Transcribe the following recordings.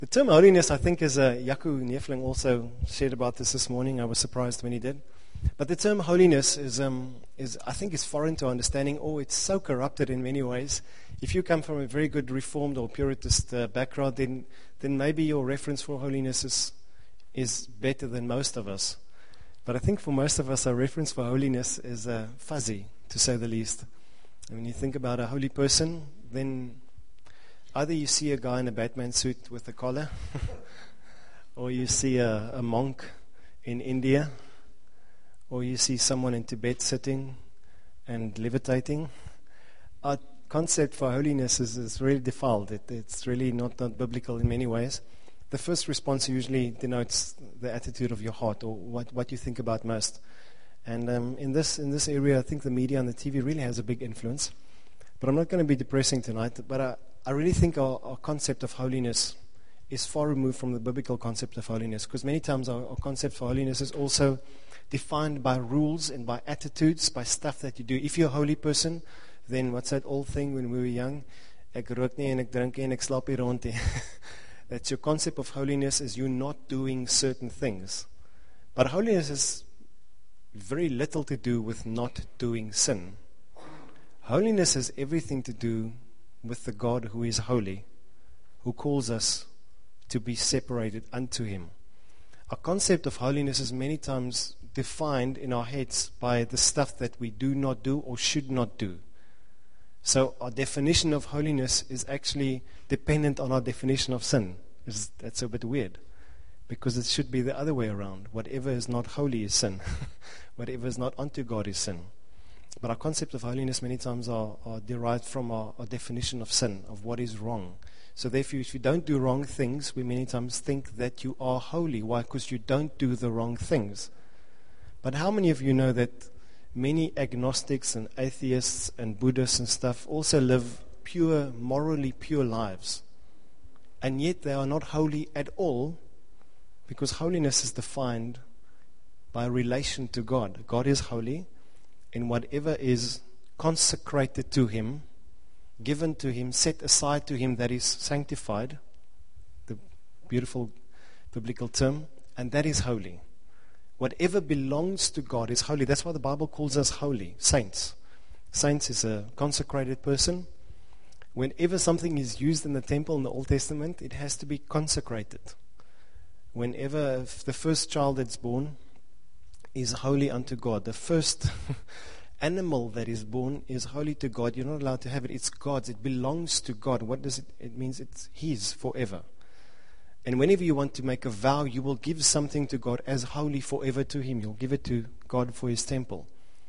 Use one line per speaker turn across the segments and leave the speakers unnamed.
The term holiness, I think, is Jaco Neefling also shared about this morning. I was surprised when he did. But the term holiness is I think, is foreign to understanding, or it's so corrupted in many ways. If you come from a very good Reformed or Puritist background, then maybe your reference for holiness is better than most of us. But I think for most of us, our reference for holiness is fuzzy, to say the least. And when you think about a holy person, then either you see a guy in a Batman suit with a collar, or you see a monk in India, or you see someone in Tibet sitting and levitating. Our concept for holiness is really defiled. It's really not biblical in many ways. The first response usually denotes the attitude of your heart, or what you think about most. And in this area, I think the media and the TV really has a big influence. But I'm not going to be depressing tonight, but I really think our concept of holiness is far removed from the biblical concept of holiness, because many times our concept for holiness is also defined by rules and by attitudes, by stuff that you do. If you're a holy person, then what's that old thing when we were young? Ek rook nie en ek drink nie en ek slaap hier rond nie. That's your concept of holiness, is you not doing certain things. But holiness has very little to do with not doing sin. Holiness has everything to do with the God who is holy, who calls us to be separated unto Him. Our concept of holiness is many times defined in our heads by the stuff that we do not do or should not do. So our definition of holiness is actually dependent on our definition of sin. That's a bit weird, because it should be the other way around. Whatever is not holy is sin. Whatever is not unto God is sin. But our concept of holiness many times are derived from our definition of sin, of what is wrong. So therefore, if you don't do wrong things, we many times think that you are holy. Why? Because you don't do the wrong things. But how many of you know that many agnostics and atheists and Buddhists and stuff also live pure, morally pure lives? And yet they are not holy at all, because holiness is defined by relation to God. God is holy. And whatever is consecrated to Him, given to Him, set aside to Him, that is sanctified, the beautiful biblical term, and that is holy. Whatever belongs to God is holy. That's why the Bible calls us holy, saints. Saints is a consecrated person. Whenever something is used in the temple in the Old Testament, it has to be consecrated. Whenever the first child that's born is holy unto God. The first animal that is born is holy to God. You're not allowed to have it. It's God's. It belongs to God. What does it? It means it's His forever. And whenever you want to make a vow, you will give something to God as holy forever to Him. You'll give it to God for His temple.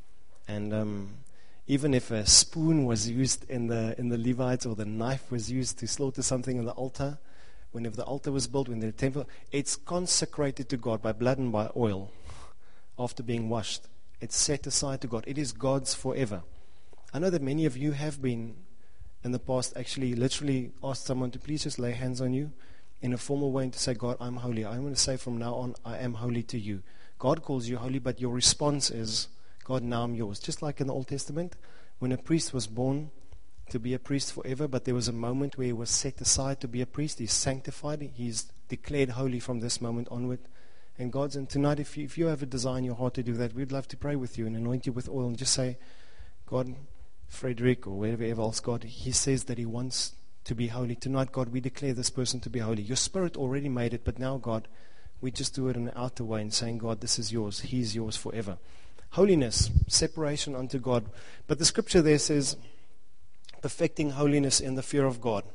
And even if a spoon was used in the Levites, or the knife was used to slaughter something in the altar, whenever the altar was built, when the temple, it's consecrated to God by blood and by oil. After being washed, it's set aside to God. It is God's forever. I know that many of you have been in the past actually literally asked someone to please just lay hands on you in a formal way and to say, God, I'm holy. I'm going to say from now on, I am holy to you. God calls you holy, but your response is, God, now I'm yours. Just like in the Old Testament, when a priest was born to be a priest forever, but there was a moment where he was set aside to be a priest. He's sanctified. He's declared holy from this moment onward. And God's, and tonight, if you have a desire in your heart to do that, we'd love to pray with you and anoint you with oil and just say, God, Frederick, or wherever else, God, He says that He wants to be holy. Tonight, God, we declare this person to be holy. Your Spirit already made it, but now, God, we just do it in an outer way and saying, God, this is yours. He's yours forever. Holiness, separation unto God. But the scripture there says, perfecting holiness in the fear of God.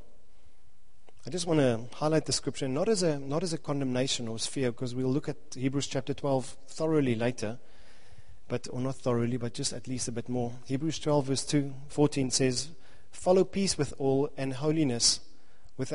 I just want to highlight the scripture, not as a condemnation or as fear, because we'll look at Hebrews chapter 12 thoroughly later, or not thoroughly, but just at least a bit more. Hebrews 12 verse 14 says, follow peace with all and holiness, with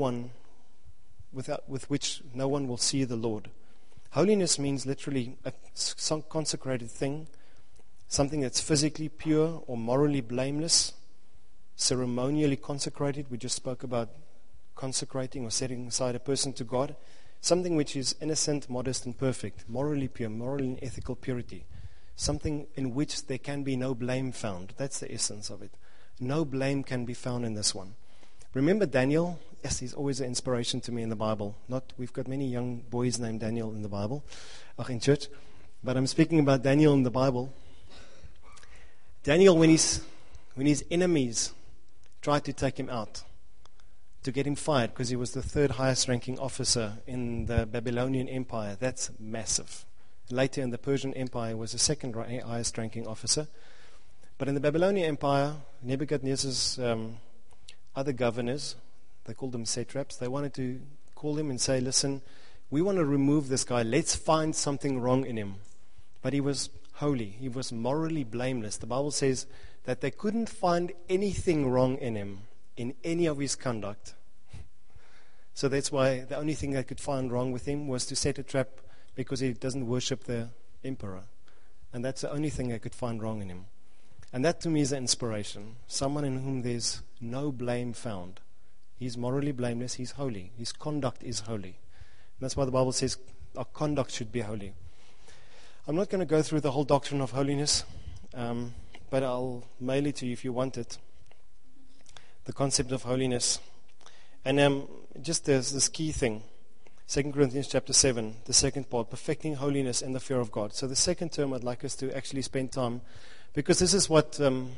which no one will see the Lord. Holiness means literally a consecrated thing, something that's physically pure or morally blameless, ceremonially consecrated. We just spoke about consecrating or setting aside a person to God, something which is innocent, modest, and perfect, morally pure, moral and ethical purity, something in which there can be no blame found. That's the essence of it. No blame can be found in this one. Remember Daniel yes, he's always an inspiration to me in the Bible. We've got many young boys named Daniel in the Bible, in church, but I'm speaking about Daniel in the Bible. Daniel, when his enemies tried to take him out, to get him fired, because he was the third highest ranking officer in the Babylonian Empire. That's massive. Later in the Persian Empire, he was the second highest ranking officer. But in the Babylonian Empire, Nebuchadnezzar's other governors, they called them satraps, they wanted to call him and say, listen, we want to remove this guy. Let's find something wrong in him. But he was holy. He was morally blameless. The Bible says that they couldn't find anything wrong in him, in any of his conduct. So that's why the only thing they could find wrong with him was to set a trap because he doesn't worship the emperor. And that's the only thing they could find wrong in him. And that to me is an inspiration. Someone in whom there's no blame found. He's morally blameless. He's holy. His conduct is holy. And that's why the Bible says our conduct should be holy. I'm not going to go through the whole doctrine of holiness, but I'll mail it to you if you want it. The concept of holiness. And just there's this key thing. 2 Corinthians chapter 7, the second part, perfecting holiness and the fear of God. So the second term I'd like us to actually spend time, because this is what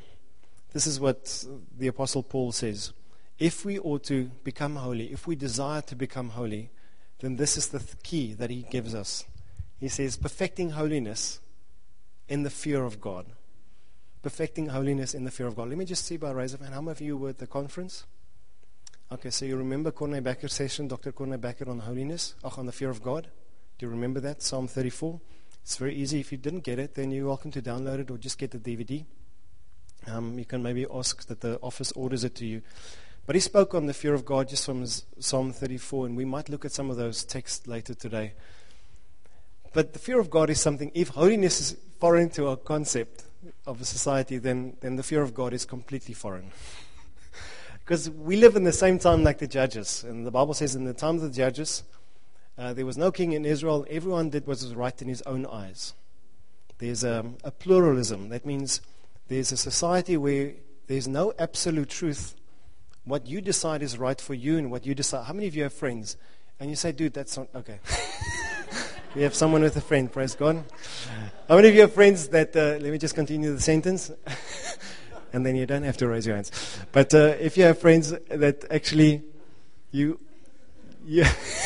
the Apostle Paul says. If we ought to become holy, if we desire to become holy, then this is the key that he gives us. He says, perfecting holiness in the fear of God. Perfecting holiness in the fear of God. Let me just see by raise of hand, how many of you were at the conference? Okay, so you remember Corné Bakker's session, Dr. Corné Bakker on holiness, on the fear of God? Do you remember that? Psalm 34. It's very easy. If you didn't get it, then you're welcome to download it or just get the DVD. You can maybe ask that the office orders it to you. But he spoke on the fear of God just from Psalm 34, and we might look at some of those texts later today. But the fear of God is something, if holiness is foreign to our concept of a society, then the fear of God is completely foreign. Because we live in the same time like the judges. And the Bible says in the time of the judges, there was no king in Israel. Everyone did what was right in his own eyes. There's a pluralism. That means there's a society where there's no absolute truth. What you decide is right for you and what you decide. How many of you have friends? And you say, dude, that's not, okay. We have someone with a friend, praise God. How many of you have friends that, let me just continue the sentence. And then you don't have to raise your hands. But if you have friends that actually, if you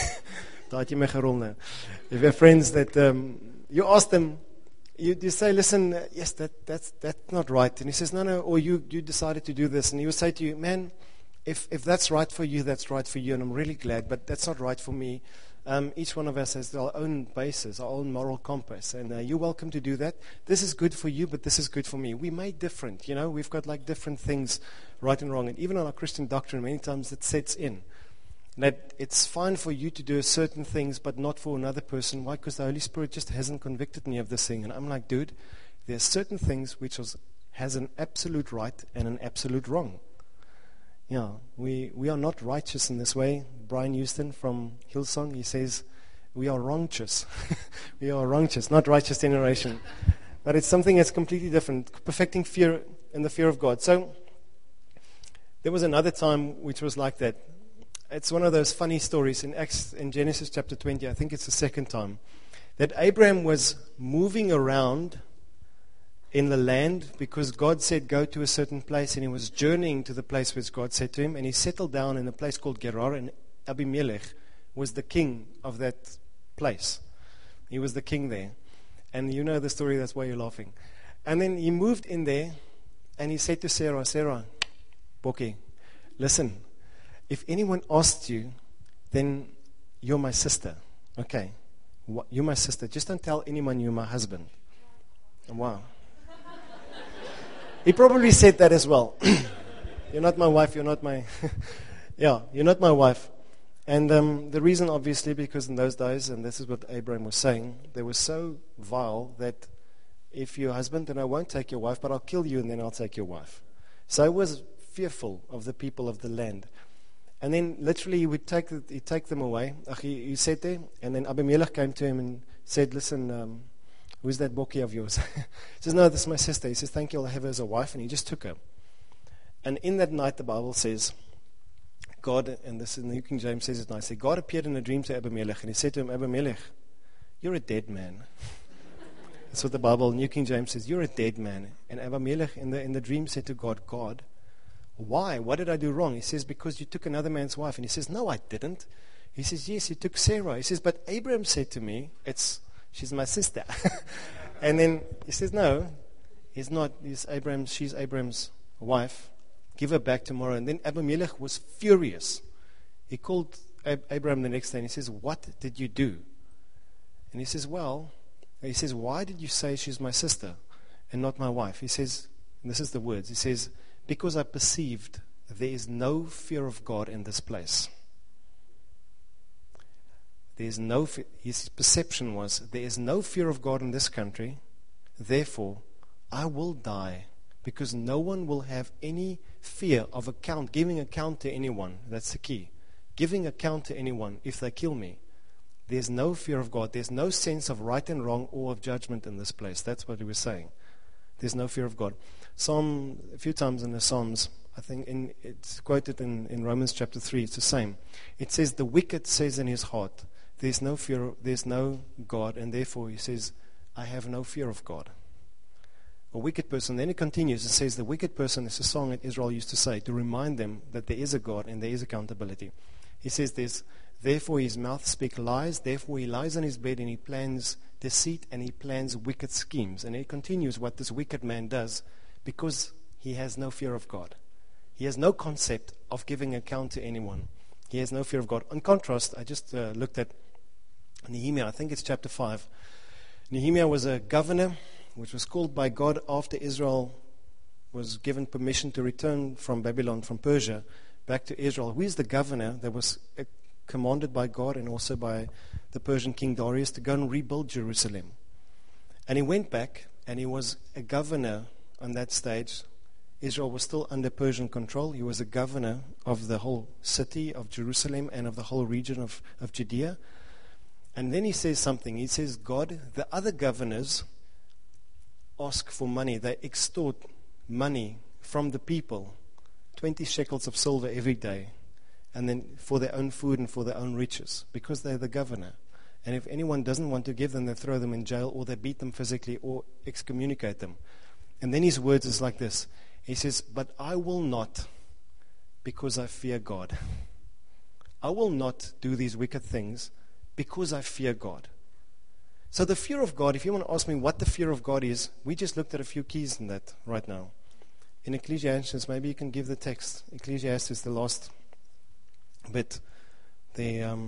have friends that you ask them, you say, listen, yes, that's not right. And he says, no, or you decided to do this. And he will say to you, man, if that's right for you, that's right for you. And I'm really glad, but that's not right for me. Each one of us has our own basis, our own moral compass, and you're welcome to do that. This is good for you, but this is good for me. We made different, we've got like different things, right and wrong. And even on our Christian doctrine, many times it sets in that it's fine for you to do certain things, but not for another person. Why? Because the Holy Spirit just hasn't convicted me of this thing. And I'm like, dude, there's certain things which has an absolute right and an absolute wrong. Yeah, we are not righteous in this way. Brian Houston from Hillsong, he says, we are wrongchous. We are wrongchous, not righteous generation. But it's something that's completely different, perfecting fear and the fear of God. So there was another time which was like that. It's one of those funny stories in Genesis chapter 20, I think it's the second time, that Abraham was moving around in the land because God said go to a certain place, and he was journeying to the place which God said to him, and he settled down in a place called Gerar, and Abimelech was the king of that place. He was the king there. And you know the story, that's why you're laughing. And then he moved in there, and he said to Sarah, Boki, listen, if anyone asks you, then you're my sister. Okay, you're my sister. Just don't tell anyone you're my husband. Wow. He probably said that as well. You're not my wife, you're not my... Yeah, you're not my wife. And the reason, obviously, because in those days, and this is what Abraham was saying, they were so vile that if you're husband, then I won't take your wife, but I'll kill you and then I'll take your wife. So he was fearful of the people of the land. And then literally he'd take them away. He sat there, and then Abimelech came to him and said, listen, who's that Boki of yours? He says, no, this is my sister. He says, thank you, I'll have her as a wife. And he just took her. And in that night, the Bible says God, and this in the New King James says it nicely, God appeared in a dream to Abimelech, and he said to him, Abimelech, you're a dead man. That's what the Bible, New King James says, you're a dead man. And Abimelech in the dream said to God, God, why? What did I do wrong? He says, because you took another man's wife. And he says, no, I didn't. He says, yes, you took Sarah. He says, but Abraham said to me, she's my sister. And then he says, no, she's Abraham's wife. Give her back tomorrow. And then Abimelech was furious. He called Abraham the next day and he says, what did you do? And he says, why did you say she's my sister and not my wife? He says, and this is the words, he says, because I perceived there is no fear of God in this place. His perception was, there is no fear of God in this country, therefore I will die, because no one will have any fear of giving account to anyone. That's the key. Giving account to anyone if they kill me. There's no fear of God. There's no sense of right and wrong or of judgment in this place. That's what he was saying. There's no fear of God. A few times in the Psalms, I think it's quoted in Romans chapter 3, it's the same. It says, the wicked says in his heart, there's no fear, there's no God, and therefore he says, I have no fear of God. A wicked person, then it continues and says, the wicked person is a song that Israel used to say to remind them that there is a God and there is accountability. He says therefore his mouth speaks lies, therefore he lies on his bed and he plans deceit and he plans wicked schemes. And it continues what this wicked man does because he has no fear of God. He has no concept of giving account to anyone. He has no fear of God. In contrast, I just looked at Nehemiah, I think it's chapter 5. Nehemiah was a governor which was called by God after Israel was given permission to return from Babylon, from Persia, back to Israel. Who is the governor that was commanded by God and also by the Persian king Darius to go and rebuild Jerusalem? And he went back and he was a governor on that stage. Israel was still under Persian control. He was a governor of the whole city of Jerusalem and of the whole region of Judea. And then he says something. He says, God, the other governors ask for money. They extort money from the people, 20 shekels of silver every day, and then for their own food and for their own riches, because they're the governor. And if anyone doesn't want to give them, they throw them in jail or they beat them physically or excommunicate them. And then his words is like this. He says, but I will not, because I fear God. I will not do these wicked things because I fear God. So the fear of God, if you want to ask me what the fear of God is, we just looked at a few keys in that right now. In Ecclesiastes, maybe you can give the text. Ecclesiastes, the last bit. The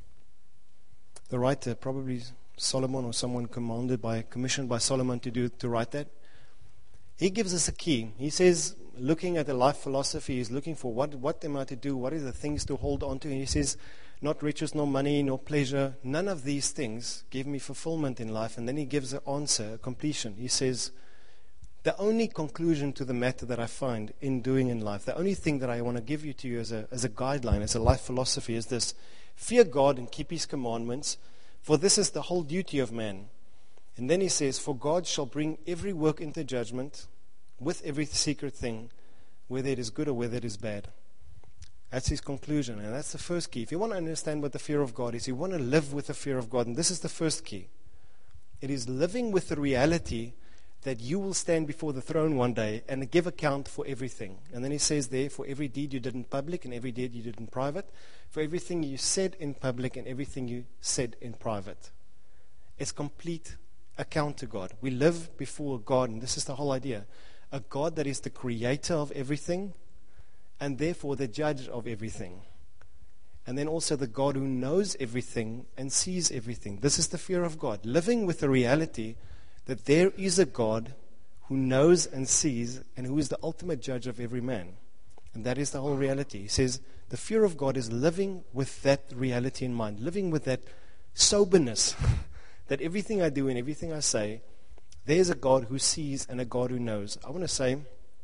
writer, probably Solomon or someone commissioned by Solomon to write that. He gives us a key. He says, looking at the life philosophy, he's looking for what am I to do, what are the things to hold on to. And he says, not riches, nor money, nor pleasure, none of these things give me fulfillment in life. And then he gives an answer, a completion. He says, the only conclusion to the matter that I find in doing in life, the only thing that I want to give you to you as a guideline, as a life philosophy is this: fear God and keep his commandments, for this is the whole duty of man. And then he says, for God shall bring every work into judgment with every secret thing, whether it is good or whether it is bad. That's his conclusion, and that's the first key. If you want to understand what the fear of God is, you want to live with the fear of God, and this is the first key. It is living with the reality that you will stand before the throne one day and give account for everything. And then he says there, for every deed you did in public and every deed you did in private, for everything you said in public and everything you said in private. It's complete account to God. We live before God, and this is the whole idea. A God that is the creator of everything and therefore the judge of everything. And then also the God who knows everything and sees everything. This is the fear of God. Living with the reality that there is a God who knows and sees and who is the ultimate judge of every man. And that is the whole reality. He says the fear of God is living with that reality in mind, living with that soberness that everything I do and everything I say, there's a God who sees and a God who knows. I want to say,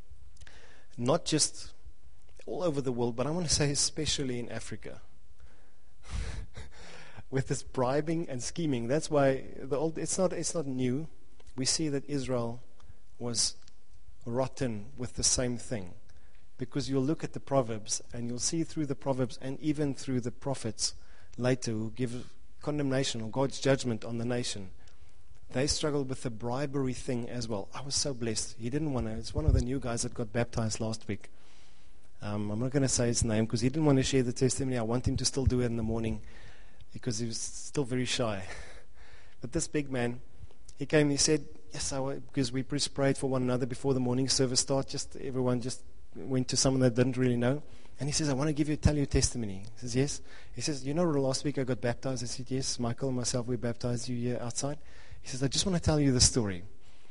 not just all over the world, but I want to say especially in Africa. With this bribing and scheming. That's why it's not new. We see that Israel was rotten with the same thing. because you'll look at the Proverbs and you'll see through the Proverbs and even through the prophets later who give condemnation or God's judgment on the nation. They struggled with the bribery thing as well. I was so blessed. He didn't want to. It's one of the new guys that got baptized last week. I'm not going to say his name because he didn't want to share the testimony. I want him to still do it in the morning because he was still very shy. But this big man, he came and he said, yes, because we prayed for one another before the morning service started. Everyone just went to someone that didn't really know. And he says, I want to tell you a testimony. He says, yes. He says, last week I got baptized. I said, yes, Michael and myself, we baptized you here outside. He says, I just want to tell you the story.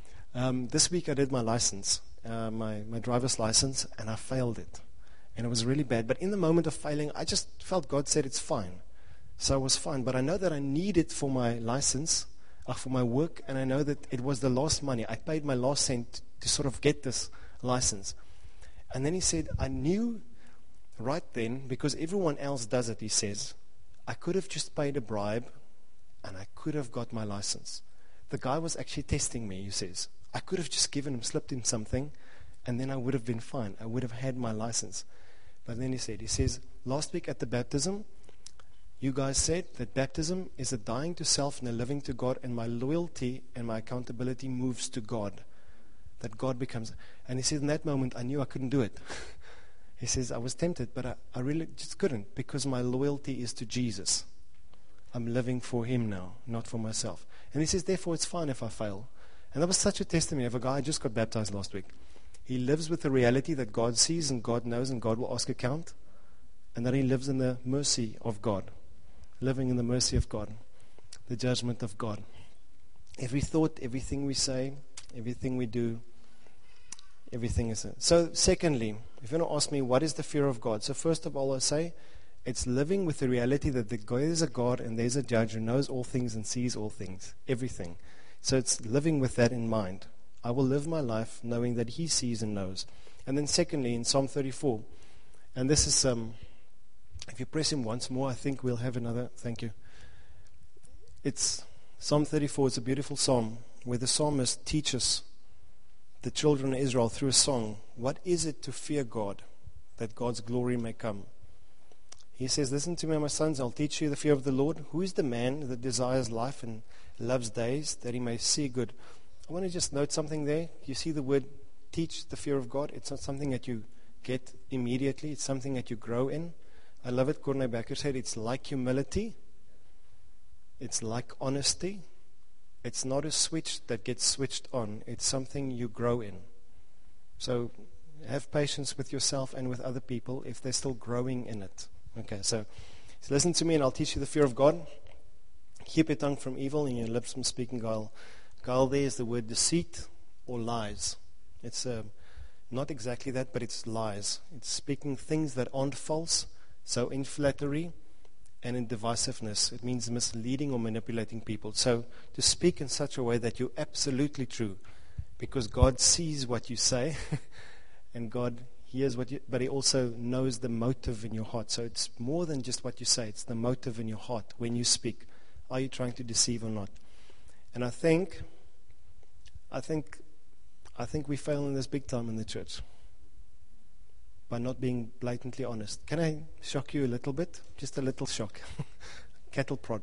This week I did my license, my driver's license, and I failed it. And it was really bad. But in the moment of failing, I just felt God said it's fine. So I was fine. But I know that I need it for my license, for my work, and I know that it was the last money. I paid my last cent to sort of get this license. And then he said, I knew right then, because everyone else does it, he says, I could have just paid a bribe and I could have got my license. The guy was actually testing me, he says. I could have just slipped him something, and then I would have been fine. I would have had my license. But then he says, last week at the baptism, you guys said that baptism is a dying to self and a living to God, and my loyalty and my accountability moves to God. That God becomes. And he said, in that moment, I knew I couldn't do it. He says, I was tempted, but I really just couldn't, because my loyalty is to Jesus. I'm living for him now, not for myself. And he says, therefore, it's fine if I fail. And that was such a testimony of a guy who just got baptized last week. He lives with the reality that God sees and God knows and God will ask account, and that he lives in the mercy of God, living in the mercy of God, the judgment of God. Every thought, everything we say, everything we do, everything is it. So secondly, if you want to ask me, what is the fear of God? So first of all, I say, it's living with the reality that there is a God and there's a judge who knows all things and sees all things, everything. So it's living with that in mind. I will live my life knowing that he sees and knows. And then secondly, in Psalm 34, and this is, if you press him once more, I think we'll have another, thank you. It's Psalm 34, it's a beautiful psalm where the psalmist teaches the children of Israel through a song, what is it to fear God, that God's glory may come? He says, listen to me, my sons, I'll teach you the fear of the Lord. Who is the man that desires life and loves days, that he may see good? I want to just note something there. You see the word teach the fear of God. It's not something that you get immediately. It's something that you grow in. I love it. Corné Becker said it's like humility. It's like honesty. It's not a switch that gets switched on. It's something you grow in. So have patience with yourself and with other people if they're still growing in it. Okay, so listen to me and I'll teach you the fear of God. Keep your tongue from evil and your lips from speaking guile. Guile there is the word deceit or lies. It's not exactly that, but it's lies. It's speaking things that aren't false, so in flattery and in divisiveness. It means misleading or manipulating people. So to speak in such a way that you're absolutely true, because God sees what you say and God hears what you, but he also knows the motive in your heart. So it's more than just what you say, it's the motive in your heart when you speak. Are you trying to deceive or not? And I think we fail in this big time in the church by not being blatantly honest. Can I shock you a little bit? Just a little shock. Cattle prod.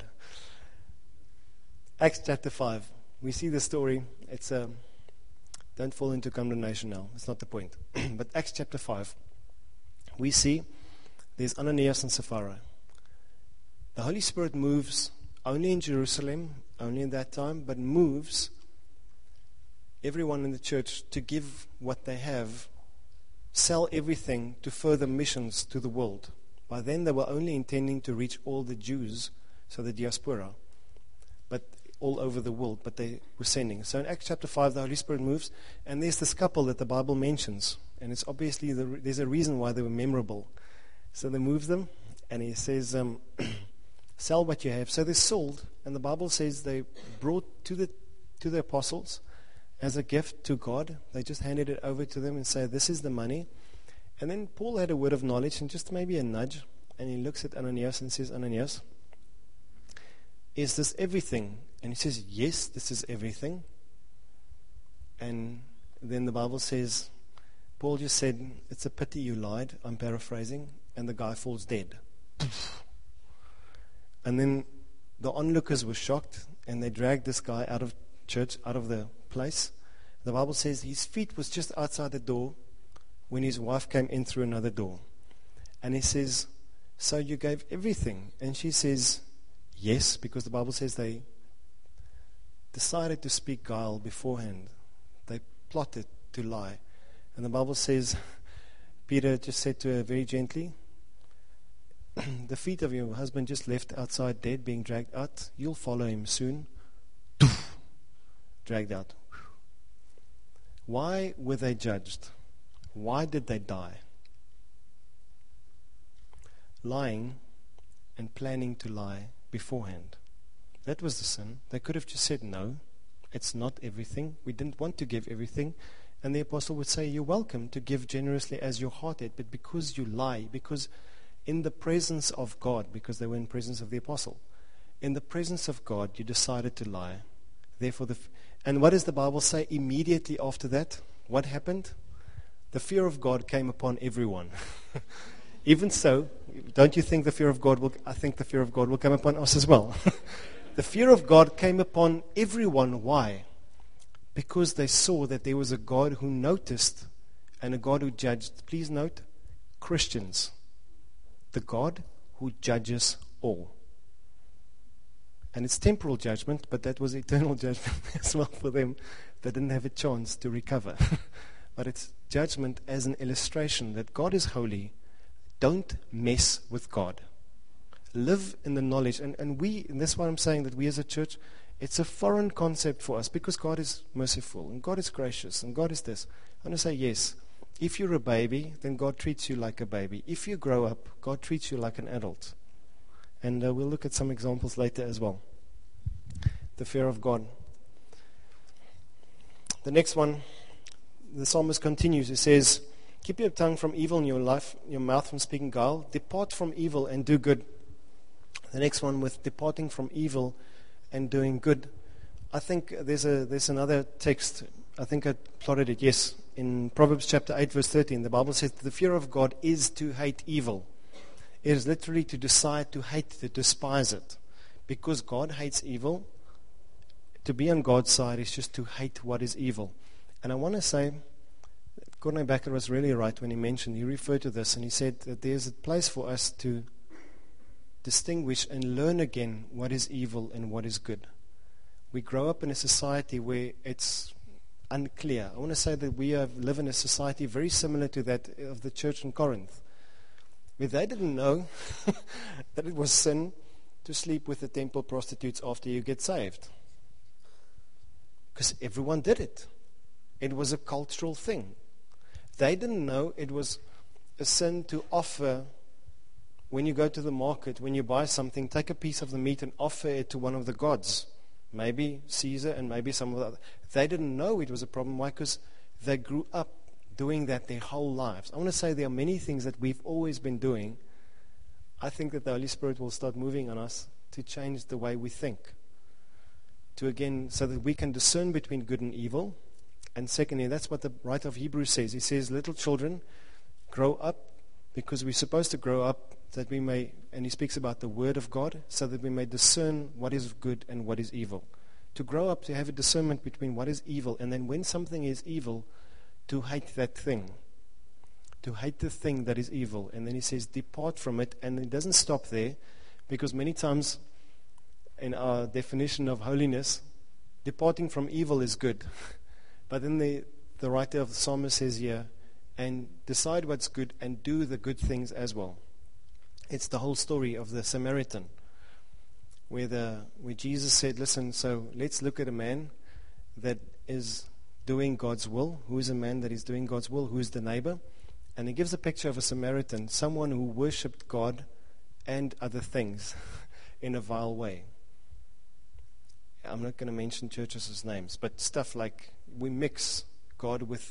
Acts chapter 5. We see the story. It's don't fall into condemnation now. It's not the point. But Acts chapter 5. We see there's Ananias and Sapphira. The Holy Spirit moves only in Jerusalem, only in that time, but moves everyone in the church to give what they have, sell everything to further missions to the world. By then they were only intending to reach all the Jews, so the diaspora, but all over the world, but they were sending. So in Acts chapter 5, the Holy Spirit moves, and there's this couple that the Bible mentions, and it's obviously, there's a reason why they were memorable. So they move them, and he says, sell what you have. So they sold, and the Bible says they brought to the apostles as a gift to God. They just handed it over to them and said, this is the money. And then Paul had a word of knowledge and just maybe a nudge, and he looks at Ananias and says, Ananias, is this everything? And he says, yes, this is everything. And then the Bible says Paul just said, it's a pity you lied, I'm paraphrasing, and the guy falls dead. And then the onlookers were shocked, and they dragged this guy out of church, out of the place. The Bible says his feet was just outside the door when his wife came in through another door. And he says, so you gave everything? And she says, yes, because the Bible says they decided to speak guile beforehand. They plotted to lie. And the Bible says, Peter just said to her very gently, the feet of your husband just left outside dead, being dragged out. You'll follow him soon. Dragged out. Why were they judged? Why did they die? Lying and planning to lie beforehand. That was the sin. They could have just said, no, it's not everything. We didn't want to give everything. And the apostle would say, you're welcome to give generously as your heart had, but because you lie, because in the presence of God, because they were in the presence of the apostle, in the presence of God, you decided to lie. Therefore, and what does the Bible say immediately after that? What happened? The fear of God came upon everyone. Even so, don't you think the fear of God will, I think the fear of God will come upon us as well. The fear of God came upon everyone. Why? Because they saw that there was a God who noticed and a God who judged. Please note, Christians. The God who judges all. And it's temporal judgment, but that was eternal judgment as well for them. They didn't have a chance to recover. But it's judgment as an illustration that God is holy. Don't mess with God. Live in the knowledge. And that's why I'm saying that we as a church, it's a foreign concept for us because God is merciful and God is gracious and God is this. I want to say yes. If you're a baby, then God treats you like a baby. If you grow up, God treats you like an adult. And we'll look at some examples later as well. The fear of God. The next one, the psalmist continues. He says, keep your tongue from evil and your mouth from speaking guile. Depart from evil and do good. The next one with departing from evil and doing good. I think there's another text. I think I plotted it, yes. In Proverbs chapter 8, verse 13, the Bible says the fear of God is to hate evil. It is literally to decide to hate, to despise it. Because God hates evil, to be on God's side is just to hate what is evil. And I want to say, Gordon Becker was really right when he referred to this, and he said that there's a place for us to distinguish and learn again what is evil and what is good. We grow up in a society where it's unclear. I want to say that we live in a society very similar to that of the church in Corinth, where they didn't know that it was sin to sleep with the temple prostitutes after you get saved. Because everyone did it. It was a cultural thing. They didn't know it was a sin to offer, when you go to the market, when you buy something, take a piece of the meat and offer it to one of the gods. Maybe Caesar and maybe some of the other. They didn't know it was a problem. Why? Because they grew up doing that their whole lives. I want to say there are many things that we've always been doing. I think that the Holy Spirit will start moving on us to change the way we think. To again, so that we can discern between good and evil. And secondly, that's what the writer of Hebrews says. He says, little children, grow up, because we're supposed to grow up that we may, and he speaks about the word of God, so that we may discern what is good and what is evil. To grow up, to have a discernment between what is evil, and then when something is evil, to hate that thing. To hate the thing that is evil. And then he says, depart from it. And it doesn't stop there, because many times in our definition of holiness, departing from evil is good. But then the writer of the psalmist says here, and decide what's good and do the good things as well. It's the whole story of the Samaritan, where Jesus said, listen, so let's look at a man that is doing God's will. Who is a man that is doing God's will? Who is the neighbor? And he gives a picture of a Samaritan, someone who worshipped God and other things in a vile way. I'm not going to mention churches' names, but stuff like we mix God with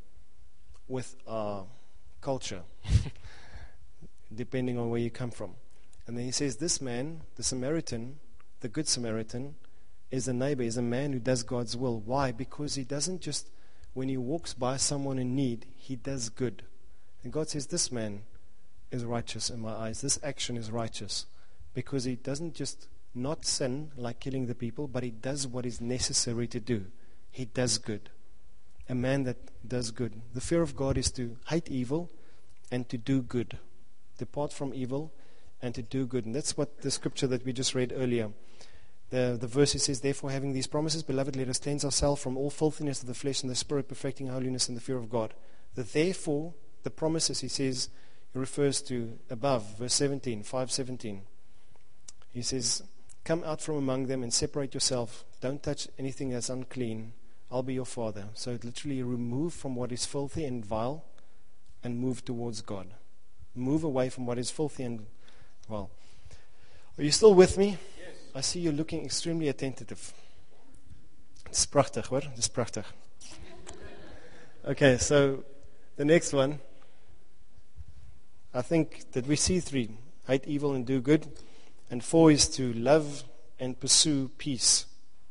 our culture, depending on where you come from. And then he says, this man, the Samaritan, the good Samaritan, is a neighbor, is a man who does God's will. Why? Because he doesn't just when he walks by someone in need, he does good. And God says, this man is righteous in my eyes. This action is righteous because he doesn't just not sin like killing the people, but he does what is necessary to do. He does good. A man that does good. The fear of God is to hate evil and to do good. Depart from evil and to do good. And that's what the scripture that we just read earlier. The verse says, therefore, having these promises, beloved, let us cleanse ourselves from all filthiness of the flesh and the spirit, perfecting holiness in the fear of God. Therefore, the promises, he says, he refers to above, verse 17, 5:17. He says, come out from among them and separate yourself. Don't touch anything that's unclean. I'll be your father. So it literally remove from what is filthy and vile and move towards God. Move away from what is filthy and vile. Are you still with me?
Yes.
I see you looking extremely attentive. It's prachtig, hoor. It's prachtig. Okay, so the next one. I think that we see 3. Hate evil and do good. And 4 is to love and pursue peace.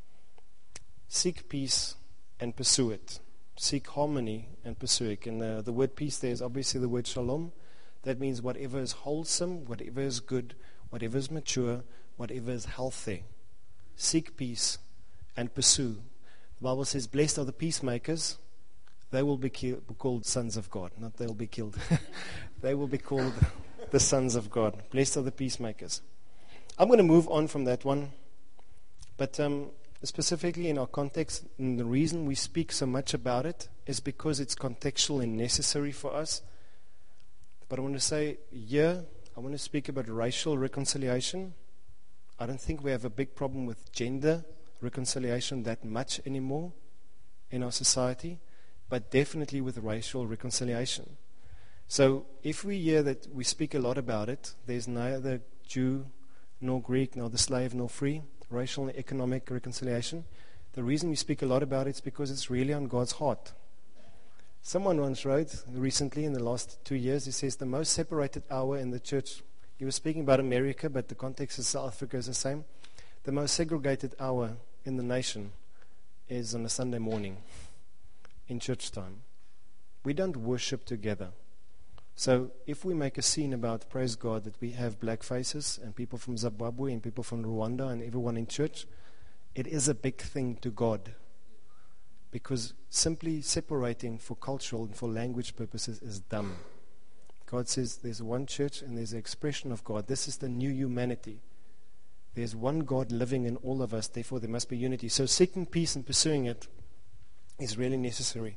Seek peace and pursue it. Seek harmony and pursue it. And the word peace there is obviously the word shalom. That means whatever is wholesome, whatever is good, whatever is mature, whatever is healthy. Seek peace and pursue. The Bible says, blessed are the peacemakers. They will be called sons of God. Not they'll be killed. They will be called the sons of God. Blessed are the peacemakers. I'm going to move on from that one. But specifically in our context, and the reason we speak so much about it is because it's contextual and necessary for us. But I want to say here, I want to speak about racial reconciliation. I don't think we have a big problem with gender reconciliation that much anymore in our society, but definitely with racial reconciliation. So if we hear that we speak a lot about it, there's neither Jew nor Greek, nor the slave nor free, racial and economic reconciliation. The reason we speak a lot about it is because it's really on God's heart. Someone once wrote recently in the last 2 years, he says the most separated hour in the church, he was speaking about America, but the context of South Africa is the same. The most segregated hour in the nation is on a Sunday morning in church time. We don't worship together. So if we make a scene about, praise God, that we have black faces and people from Zimbabwe and people from Rwanda and everyone in church, it is a big thing to God. Because simply separating for cultural and for language purposes is dumb. God says there's one church and there's an expression of God. This is the new humanity. There's one God living in all of us, therefore there must be unity. So seeking peace and pursuing it is really necessary.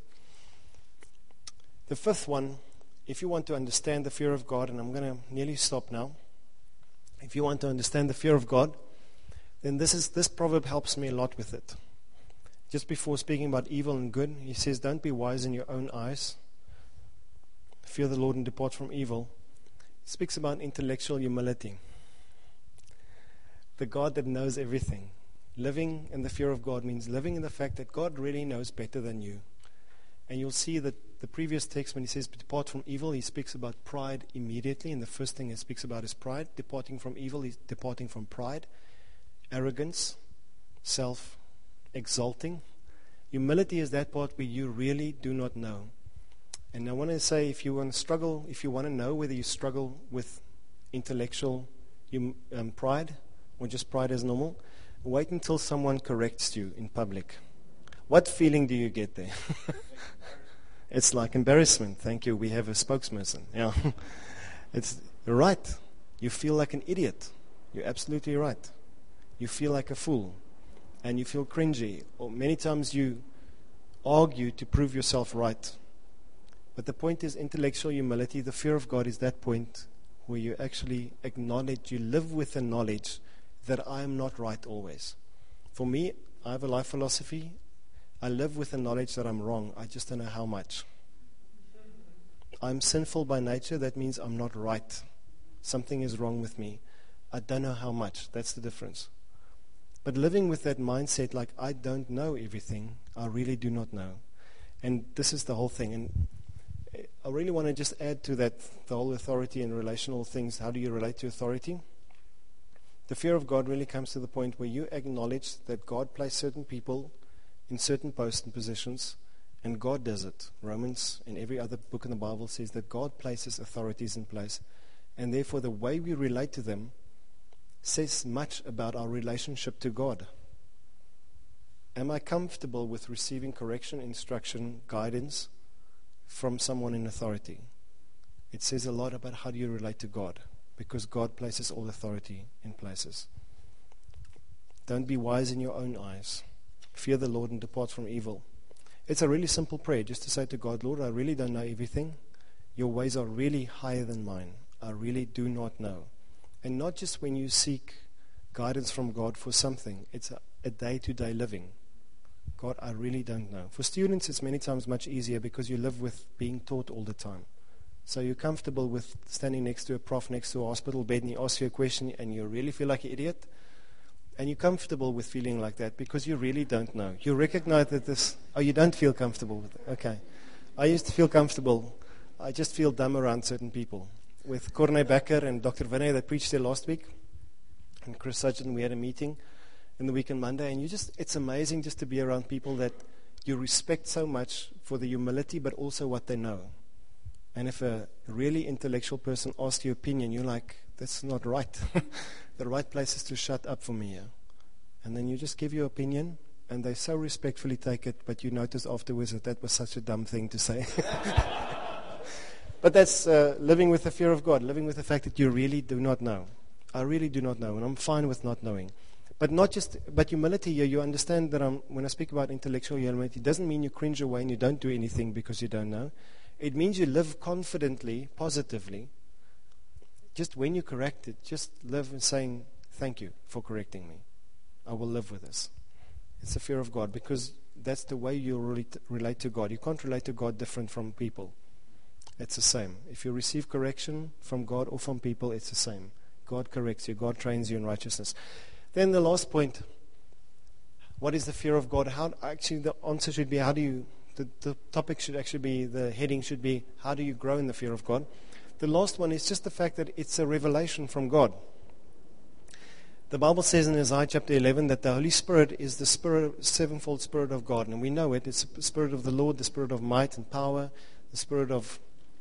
The 5th one, if you want to understand the fear of God, and I'm going to nearly stop now. If you want to understand the fear of God, then this proverb helps me a lot with it. Just before speaking about evil and good, he says, don't be wise in your own eyes. Fear the Lord and depart from evil. He speaks about intellectual humility. The God that knows everything. Living in the fear of God means living in the fact that God really knows better than you. And you'll see that the previous text, when he says depart from evil, he speaks about pride immediately. And the first thing he speaks about is pride. Departing from evil is departing from pride, arrogance, self-exalting. Humility is that part where you really do not know. And I want to say, if you want to know whether you struggle with intellectual pride or just pride as normal, wait until someone corrects you in public. What feeling do you get there? It's like embarrassment. Thank you. We have a spokesperson. Yeah, you're right. You feel like an idiot. You're absolutely right. You feel like a fool, and you feel cringy. Or many times you argue to prove yourself right. But the point is intellectual humility. The fear of God is that point where you actually acknowledge, you live with the knowledge that I am not right always. For me, I have a life philosophy. I live with the knowledge that I'm wrong. I just don't know how much. I'm sinful by nature. That means I'm not right. Something is wrong with me. I don't know how much. That's the difference. But living with that mindset, like I don't know everything, I really do not know. And this is the whole thing. And I really want to just add to that, the whole authority and relational things. How do you relate to authority? The fear of God really comes to the point where you acknowledge that God placed certain people in certain posts and positions, And God does it. Romans and every other book in the Bible says that God places authorities in place. And therefore the way we relate to them says much about our relationship to God. Am I comfortable with receiving correction, instruction, guidance from someone in authority? It says a lot about how do you relate to God, because God places all authority in places. Don't be wise in your own eyes. Fear the Lord and depart from evil. It's a really simple prayer, just to say to God, Lord, I really don't know everything. Your ways are really higher than mine. I really do not know. And not just when you seek guidance from God for something. It's a day-to-day living. God, I really don't know. For students, it's many times much easier because you live with being taught all the time. So you're comfortable with standing next to a prof, next to a hospital bed, and he asks you a question and you really feel like an idiot. And you're comfortable with feeling like that because you really don't know. You recognize that you don't feel comfortable with it. Okay. I used to feel comfortable. I just feel dumb around certain people. With Corné Becker and Dr. Vinay that preached there last week, and Chris Sudgeon, we had a meeting in the week on Monday, and it's amazing just to be around people that you respect so much for the humility, but also what they know. And if a really intellectual person asks your opinion, you're like, that's not right. The right place is to shut up for me here. And then you just give your opinion, and they so respectfully take it, but you notice afterwards that was such a dumb thing to say. But that's living with the fear of God, living with the fact that you really do not know. I really do not know, and I'm fine with not knowing. But humility here, you understand that when I speak about intellectual humility, it doesn't mean you cringe away and you don't do anything because you don't know. It means you live confidently, positively. Just when you correct it, just live in saying, thank you for correcting me. I will live with this. It's the fear of God because that's the way you relate to God. You can't relate to God different from people. It's the same. If you receive correction from God or from people, it's the same. God corrects you. God trains you in righteousness. Then the last point, what is the fear of God? The answer should be, the topic should actually be, the heading should be, how do you grow in the fear of God? The last one is just the fact that it's a revelation from God. The Bible says in Isaiah chapter 11 that the Holy Spirit is the sevenfold Spirit of God. And we know it. It's the Spirit of the Lord, the Spirit of might and power, the Spirit of...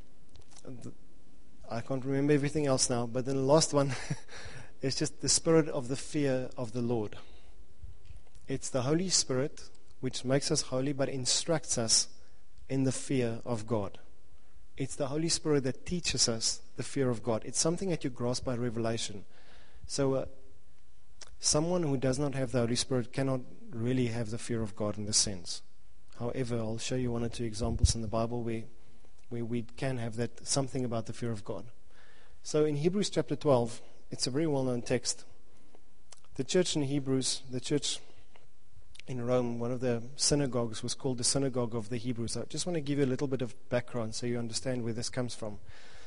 I can't remember everything else now, but then the last one is just the Spirit of the fear of the Lord. It's the Holy Spirit which makes us holy but instructs us in the fear of God. It's the Holy Spirit that teaches us the fear of God. It's something that you grasp by revelation. So someone who does not have the Holy Spirit cannot really have the fear of God in this sense. However, I'll show you one or two examples in the Bible where we can have that, something about the fear of God. So in Hebrews chapter 12, it's a very well-known text. The church in Hebrews, the church in Rome, one of the synagogues was called the Synagogue of the Hebrews. I just want to give you a little bit of background so you understand where this comes from.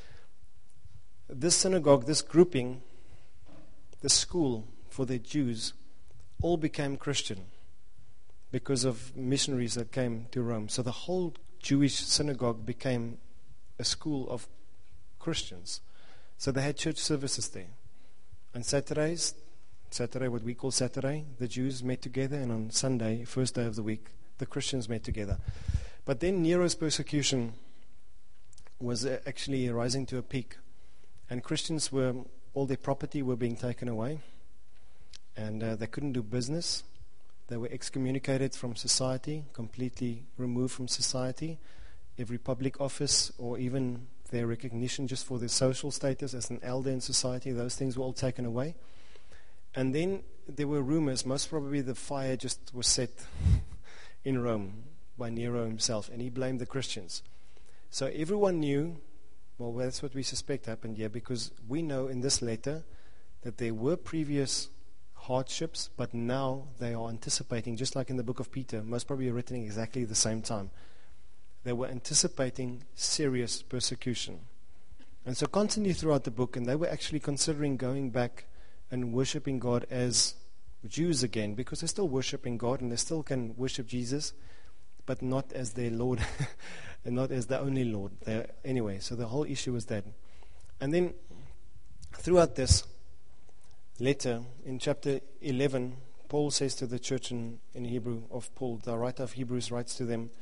This synagogue, this grouping, the school for the Jews, all became Christian because of missionaries that came to Rome. So the whole Jewish synagogue became a school of Christians. So they had church services there. On Saturday, what we call Saturday, the Jews met together, and on Sunday, first day of the week, the Christians met together. But then Nero's persecution was actually rising to a peak, and Christians all their property were being taken away, and they couldn't do business. They were excommunicated from society, completely removed from society. Every public office or even their recognition just for their social status as an elder in society, those things were all taken away. And then there were rumors, most probably the fire just was set in Rome by Nero himself, and he blamed the Christians. So everyone knew, well, that's what we suspect happened here, because we know in this letter that there were previous hardships, but now they are anticipating, just like in the book of Peter, most probably written exactly the same time. They were anticipating serious persecution. And so constantly throughout the book, and they were actually considering going back and worshiping God as Jews again, because they're still worshiping God and they still can worship Jesus, but not as their Lord and not as the only Lord. Anyway, so the whole issue was that. And then throughout this letter, in chapter 11, Paul says to the church in Hebrew, the writer of Hebrews writes to them,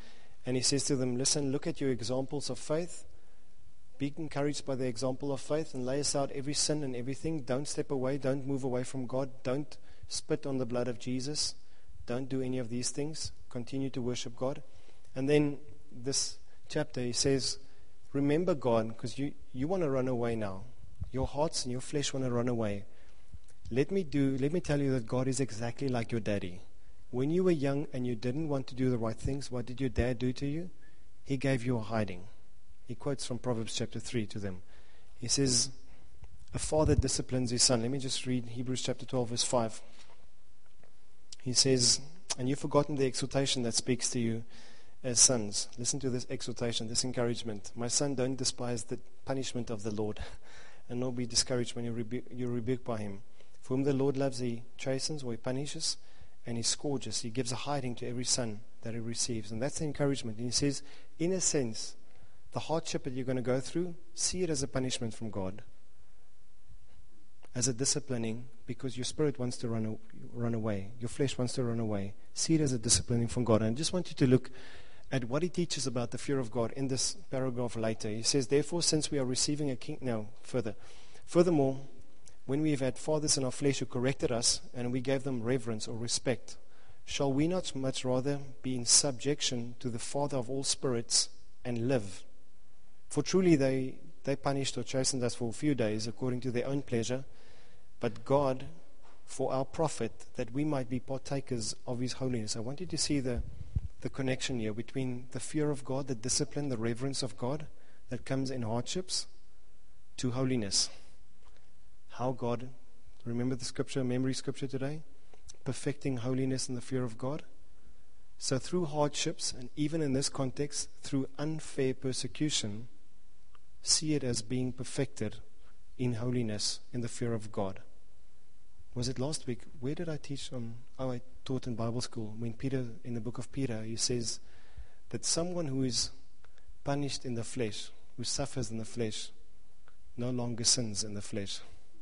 And he says to them, listen, look at your examples of faith. Be encouraged by the example of faith and lay aside every sin and everything. Don't step away. Don't move away from God. Don't spit on the blood of Jesus. Don't do any of these things. Continue to worship God. And then this chapter, he says, remember God, because you want to run away now. Your hearts and your flesh want to run away. Let me tell you that God is exactly like your daddy. When you were young and you didn't want to do the right things, what did your dad do to you? He gave you a hiding. He quotes from Proverbs chapter 3 to them. He says, a father disciplines his son. Let me just read Hebrews chapter 12, verse 5. He says, and you've forgotten the exhortation that speaks to you as sons. Listen to this exhortation, this encouragement. My son, don't despise the punishment of the Lord, and nor be discouraged when you're rebuked by him. For whom the Lord loves, he chastens or he punishes, and he scourges. He gives a hiding to every son that he receives. And that's the encouragement. And he says, in a sense, the hardship that you're going to go through, see it as a punishment from God, as a disciplining, because your spirit wants to run away. Your flesh wants to run away. See it as a disciplining from God. And I just want you to look at what he teaches about the fear of God in this paragraph later. He says, therefore, since we are receiving a king... No, Furthermore, when we have had fathers in our flesh who corrected us, and we gave them reverence or respect, shall we not much rather be in subjection to the Father of all spirits and live? For truly they punished or chastened us for a few days according to their own pleasure, but God for our profit, that we might be partakers of his holiness. I want you to see the connection here between the fear of God, the discipline, the reverence of God that comes in hardships, to holiness. How God, remember the scripture, memory scripture today? Perfecting holiness in the fear of God. So through hardships, and even in this context, through unfair persecution, see it as being perfected in holiness in the fear of God. Was it last week? Where did I teach on? I taught in Bible school. When Peter, in the book of Peter, he says that someone who is punished in the flesh, who suffers in the flesh, no longer sins in the flesh.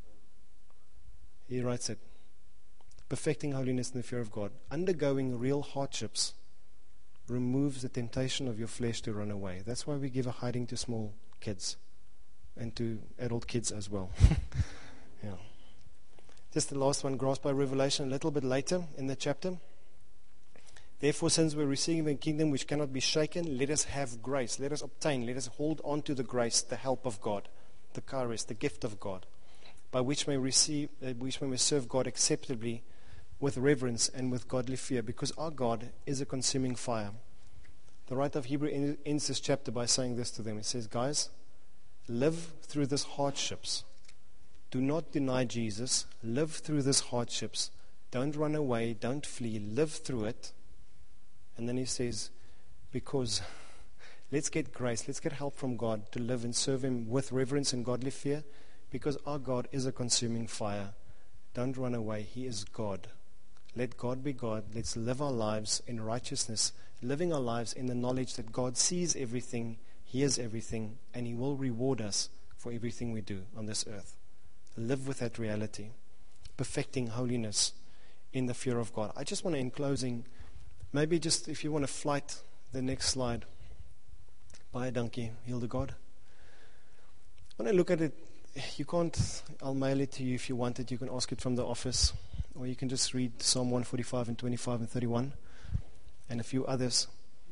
He writes it. Perfecting holiness in the fear of God. Undergoing real hardships removes the temptation of your flesh to run away. That's why we give a hiding to small kids and to adult kids as well. Yeah. Just the last one, grasped by revelation a little bit later in the chapter. Therefore, since we're receiving a kingdom which cannot be shaken, let us have grace. Let us obtain, let us hold on to the grace, the help of God, the charis, the gift of God, by which we may serve God acceptably with reverence and with godly fear, because our God is a consuming fire. The writer of Hebrew ends this chapter by saying this to them. He says, guys, live through these hardships. Do not deny Jesus. Live through these hardships. Don't run away. Don't flee. Live through it. And then he says, because let's get grace. Let's get help from God to live and serve him with reverence and godly fear, because our God is a consuming fire. Don't run away. He is God. Let God be God. Let's live our lives in righteousness, living our lives in the knowledge that God sees everything, hears everything, and he will reward us for everything we do on this earth. Live with that reality, perfecting holiness in the fear of God. I just want to, in closing, maybe just if you want to flight the next slide. Baie dankie, Hildegard. When I look at it, you can't, I'll mail it to you if you want it. You can ask it from the office, or you can just read Psalm 145 and 25 and 31 and a few others.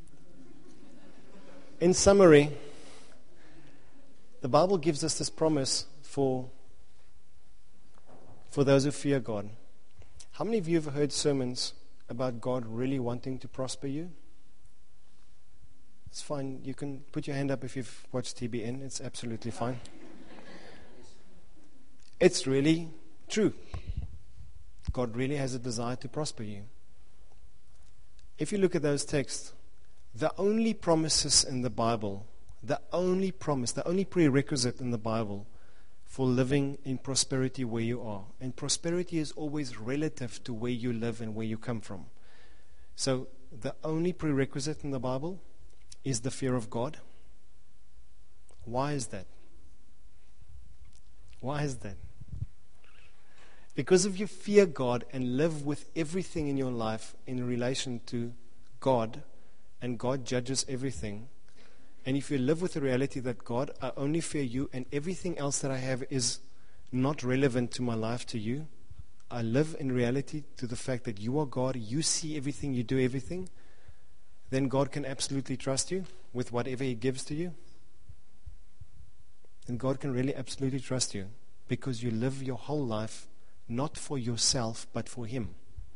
In summary, the Bible gives us this promise for those who fear God. How many of you have heard sermons about God really wanting to prosper you? It's fine. You can put your hand up if you've watched TBN. It's absolutely fine. It's really true. God really has a desire to prosper you. If you look at those texts, the only promises in the Bible, the only prerequisite in the Bible for living in prosperity where you are. And prosperity is always relative to where you live and where you come from. So the only prerequisite in the Bible is the fear of God. Why is that? Why is that? Because if you fear God and live with everything in your life in relation to God and God judges everything, and if you live with the reality that God, I only fear you and everything else that I have is not relevant to my life, to you, I live in reality to the fact that you are God, you see everything, you do everything, then God can absolutely trust you with whatever He gives to you. And God can really absolutely trust you because you live your whole life not for yourself but for Him.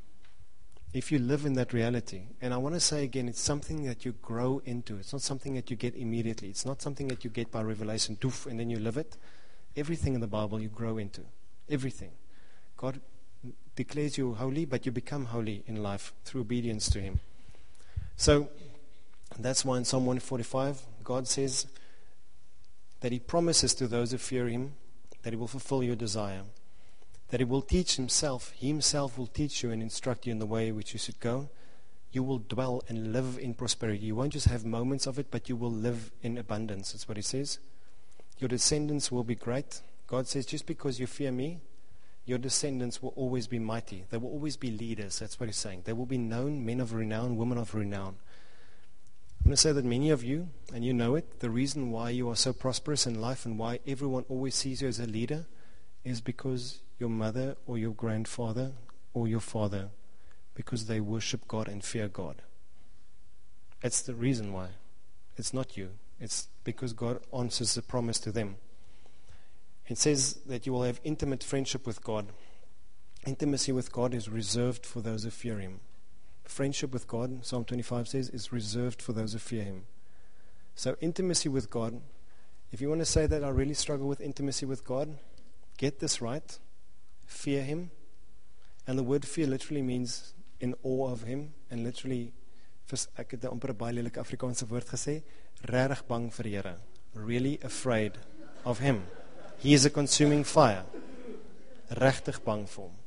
If you live in that reality, and I want to say again, it's something that you grow into. It's not something that you get immediately. It's not something that you get by revelation, doof, and then you live it. Everything in the Bible you grow into. Everything. God declares you holy, but you become holy in life through obedience to Him. So that's why in Psalm 145, God says that He promises to those who fear Him that He will fulfill your desire, that He will teach Himself. He Himself will teach you and instruct you in the way which you should go. You will dwell and live in prosperity. You won't just have moments of it, but you will live in abundance. That's what He says. Your descendants will be great. God says, just because you fear Me, your descendants will always be mighty. They will always be leaders. That's what He's saying. They will be known, men of renown, women of renown. I'm going to say that many of you, and you know it, the reason why you are so prosperous in life and why everyone always sees you as a leader is because your mother or your grandfather or your father, because they worship God and fear God. That's the reason why. It's not you. It's because God answers the promise to them. It says that you will have intimate friendship with God. Intimacy with God is reserved for those who fear Him. Friendship with God, Psalm 25 says, is reserved for those who fear Him. So intimacy with God, if you want to say that I really struggle with intimacy with God, get this right. Fear Him. And the word fear literally means in awe of Him. And literally, ek het amper 'n baie lelike Afrikaanse woord gesê, regtig bang vir die Here. Really afraid of Him. He is a consuming fire. Regtig bang vir Hom.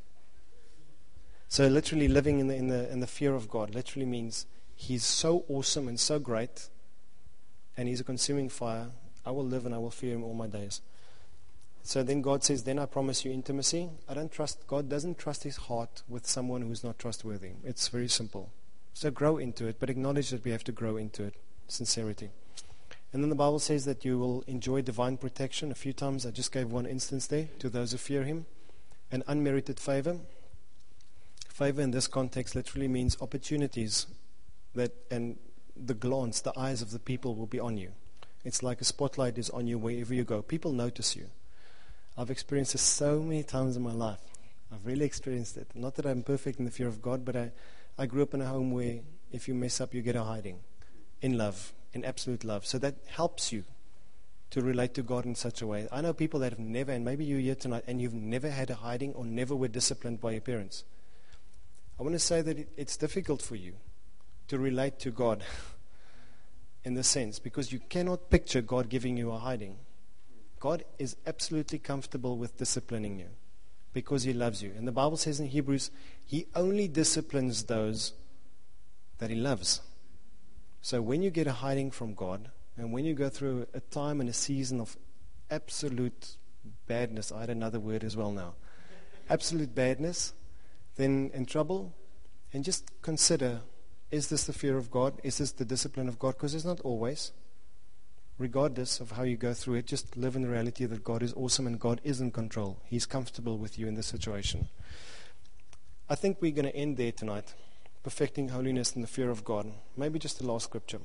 So literally living in the fear of God literally means He's so awesome and so great, and He's a consuming fire. I will live and I will fear Him all my days. So then God says, then I promise you intimacy. God doesn't trust His heart with someone who's not trustworthy. It's very simple. So grow into it, but acknowledge that we have to grow into it. Sincerity. And then the Bible says that you will enjoy divine protection. A few times, I just gave one instance there, to those who fear Him. And unmerited favor. Favor in this context literally means opportunities that, and the glance, the eyes of the people will be on you. It's like a spotlight is on you wherever you go. People notice you. I've experienced this so many times in my life. I've really experienced it. Not that I'm perfect in the fear of God, but I grew up in a home where if you mess up, you get a hiding. In love, in absolute love. So that helps you to relate to God in such a way. I know people that have never, and maybe you're here tonight, and you've never had a hiding or never were disciplined by your parents. I want to say that it's difficult for you to relate to God in the sense, because you cannot picture God giving you a hiding. God is absolutely comfortable with disciplining you because He loves you. And the Bible says in Hebrews, He only disciplines those that He loves. So when you get a hiding from God, and when you go through a time and a season of absolute badness, I had another word as well now, absolute badness, then in trouble, and just consider, is this the fear of God? Is this the discipline of God? Because it's not always. Regardless of how you go through it, just live in the reality that God is awesome and God is in control. He's comfortable with you in this situation. I think we're going to end there tonight, perfecting holiness in the fear of God. Maybe just the last scripture.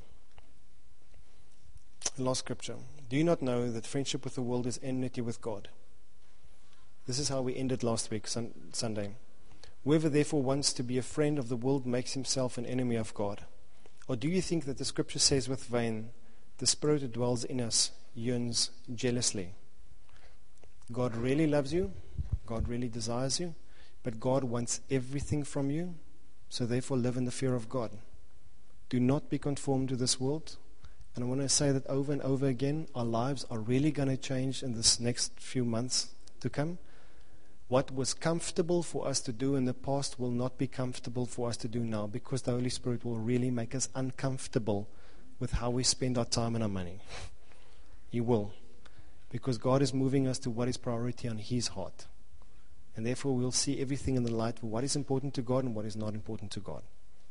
The last scripture. Do you not know that friendship with the world is enmity with God? This is how we ended last week, Sunday. Whoever therefore wants to be a friend of the world makes himself an enemy of God. Or do you think that the scripture says with vain, the Spirit that dwells in us yearns jealously? God really loves you. God really desires you. But God wants everything from you. So therefore live in the fear of God. Do not be conformed to this world. And I want to say that over and over again, our lives are really going to change in this next few months to come. What was comfortable for us to do in the past will not be comfortable for us to do now, because the Holy Spirit will really make us uncomfortable with how we spend our time and our money. He will. Because God is moving us to what is priority on His heart. And therefore we'll see everything in the light of what is important to God and what is not important to God.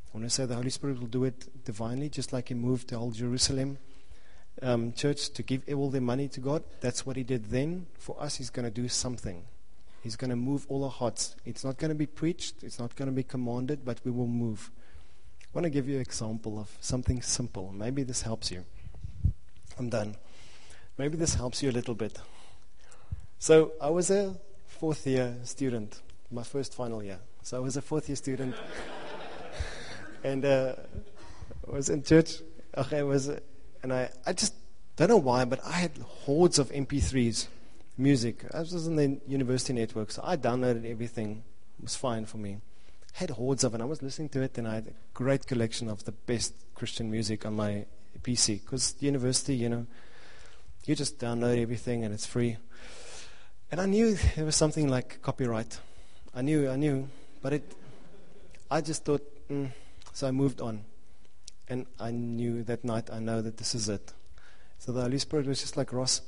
I want to say the Holy Spirit will do it divinely, just like He moved the whole Jerusalem church to give all their money to God. That's what He did then. For us, He's going to do something. He's going to move all our hearts. It's not going to be preached. It's not going to be commanded, but we will move. I want to give you an example of something simple. Maybe this helps you. I'm done. Maybe this helps you a little bit. So I was a fourth-year student, my first final year. So I was a fourth-year student. And I was in church. And I just don't know why, but I had hordes of MP3s, music. I was in the university network, so I downloaded everything. It was fine for me. I had hordes of it. I was listening to it, and I had a great collection of the best Christian music on my PC. Because university, you just download everything, and it's free. And I knew there was something like copyright. I knew, but I just thought, so I moved on. And I knew that night, I know that this is it. So the Holy Spirit was just like, Ross,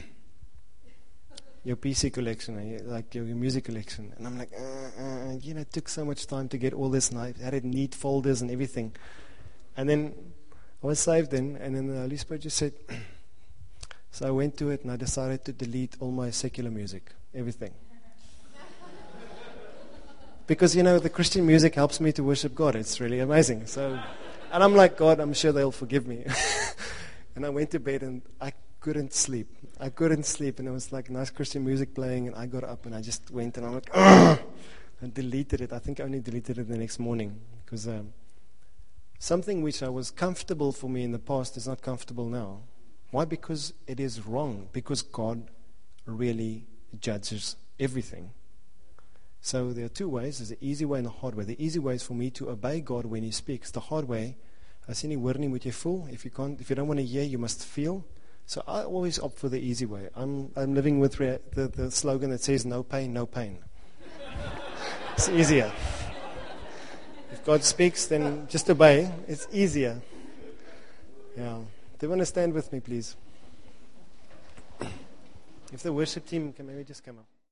your PC collection, like your music collection. And I'm like, it took so much time to get all this, and I had it neat folders and everything. And then I was saved then, and then the Holy Spirit just said, so I went to it, and I decided to delete all my secular music, everything. Because, the Christian music helps me to worship God. It's really amazing. And I'm like, God, I'm sure they'll forgive me. And I went to bed, and I couldn't sleep. And it was like nice Christian music playing, and I got up, and I just went, and I'm like, and deleted it. I think I only deleted it the next morning. Because something which I was comfortable for me in the past is not comfortable now. Why? Because it is wrong. Because God really judges everything. So there are two ways. There's the easy way and the hard way. The easy way is for me to obey God when He speaks. The hard way, as nie hoor nie, moet jy voel. If you don't want to hear, you must feel. So I always opt for the easy way. I'm living with the slogan that says no pain, no pain. It's easier. If God speaks, then just obey. It's easier. Yeah. Do you want to stand with me, please? If the worship team can maybe just come up.